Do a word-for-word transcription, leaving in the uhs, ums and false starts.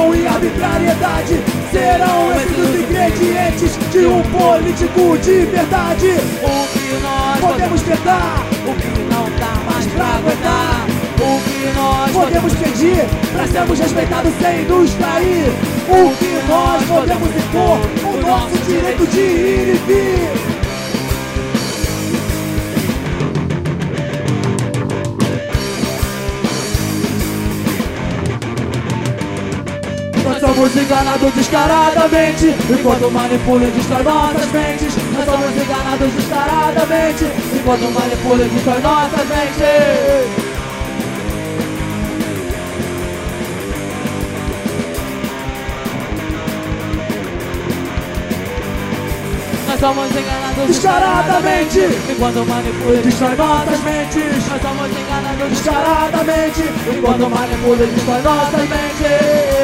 corrupção e arbitrariedade serão esses os ingredientes de um político de verdade. O que nós Podemos tentar, o que não dá mais pra aguentar. O que nós podemos pedir pra sermos respeitados sem nos trair. O que nós podemos impor, o nosso direito de ir e vir. Nós somos enganados descaradamente, enquanto manipula e destrói nossas mentes. Nós somos enganados descaradamente, enquanto manipula e destrói nossas mentes. Nós somos enganados descaradamente, enquanto manipula e destrói nossas mentes. Nós somos enganados descaradamente, enquanto manipula e destrói nossas mentes.